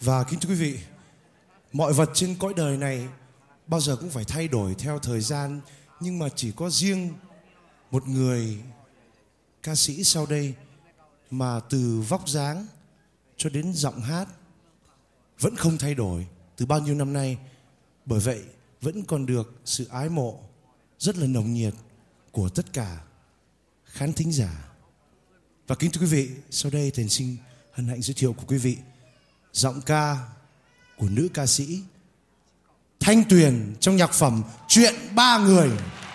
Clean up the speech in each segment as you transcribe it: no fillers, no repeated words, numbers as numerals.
Và kính thưa quý vị, mọi vật trên cõi đời này bao giờ cũng phải thay đổi theo thời gian, nhưng mà chỉ có riêng một người ca sĩ sau đây mà từ vóc dáng cho đến giọng hát vẫn không thay đổi từ bao nhiêu năm nay. Bởi vậy vẫn còn được sự ái mộ rất là nồng nhiệt của tất cả khán thính giả. Và kính thưa quý vị, sau đây Thành xin hân hạnh giới thiệu của quý vị giọng ca của nữ ca sĩ Thanh Tuyền trong nhạc phẩm Chuyện Ba Người.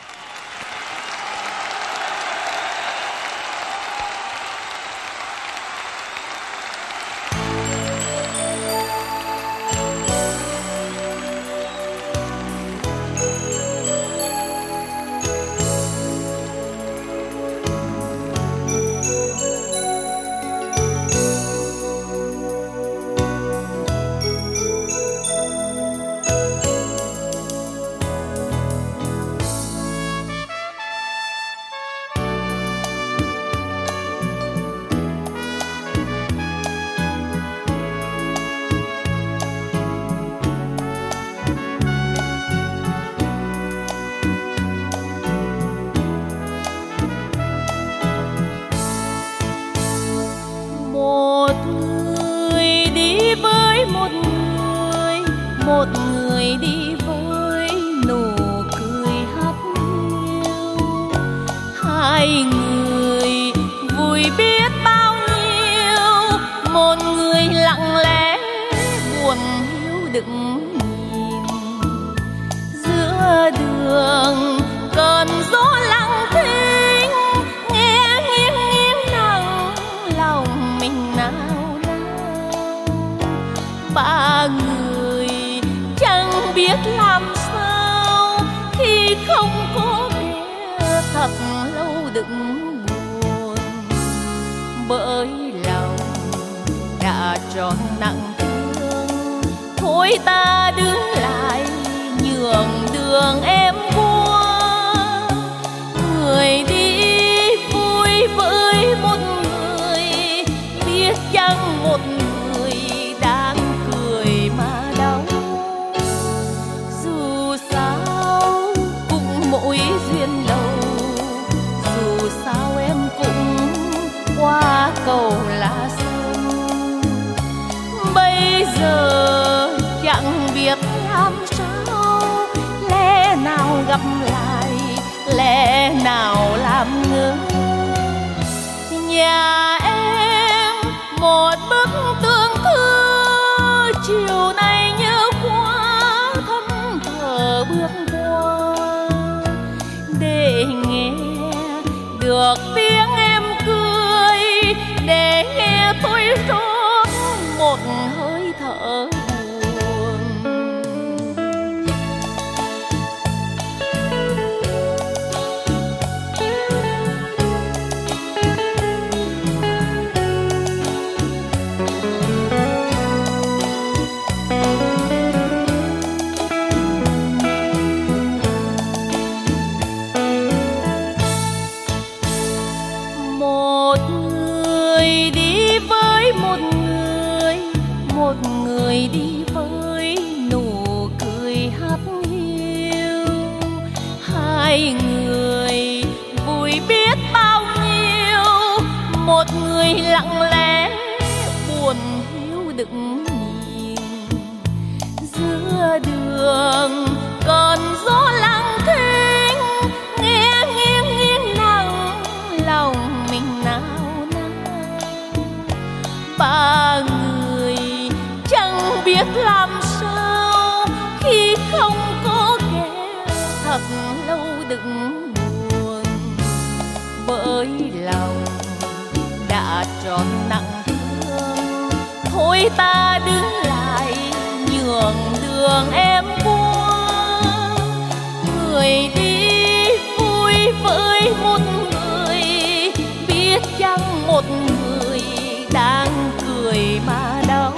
Một người đi với nụ cười hắt hiu, hai người vui biết bao nhiêu. Một người lặng lẽ buồn hiu đựng nhìn, giữa đường cơn gió lặng thinh, nghe nghiêng nghiêng nắng lòng mình nao nao. Ba người chẳng biết làm sao khi không có kẻ thật lâu đựng buồn, bởi lòng đã tròn nặng thương. Thôi ta đứng lại nhường đường em qua, người đi vui với một người, biết chăng một người đang cười mà đau. Dù sao cũng mỗi duyên đầu, dù sao em cũng qua cầu lá sông. Bây giờ chẳng biết làm sao, lẽ nào gặp lại, lẽ nào làm ngơ. Nhà em một bức tượng thư, chiều nay nhớ quá thân thờ bước qua, để nghe được tiếng em cười, để nghe tôi rót một hơi thở buồn. Một người đi với một người, một người đi với nụ cười hắt hiu, hai người vui biết bao nhiêu. Một người lặng lẽ buồn hiu đựng nhìn, giữa đường cơn gió lặng thinh, nghe nghiêng nghiêng nắng lòng mình nao nao. Ba người chẳng biết làm sao khi không có kẻ thật lâu đựng buồn, bởi lòng đã tròn nặng thương. Thôi ta đứng lại nhường đường em qua, người đi vui với một người, biết chăng một người đang cười mà đau.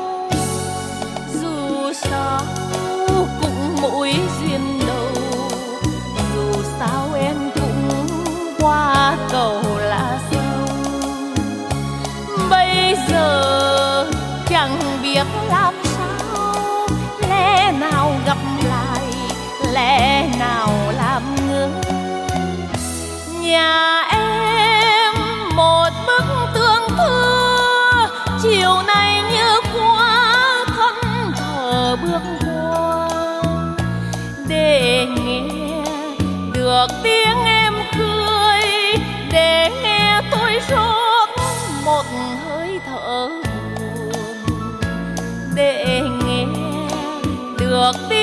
Dù sao cũng mỗi duyên đầu, dù sao em cũng qua cầu lá sông. Bây giờ chẳng biết biết làm sao, lẽ nào gặp lại, lẽ nào làm ngơ. Nhà em một bức tường thưa, chiều nay như quá thân thờ bước qua, để nghe được tiếng em cười, để nghe tôi rót một hơi thở buồn, để nghe được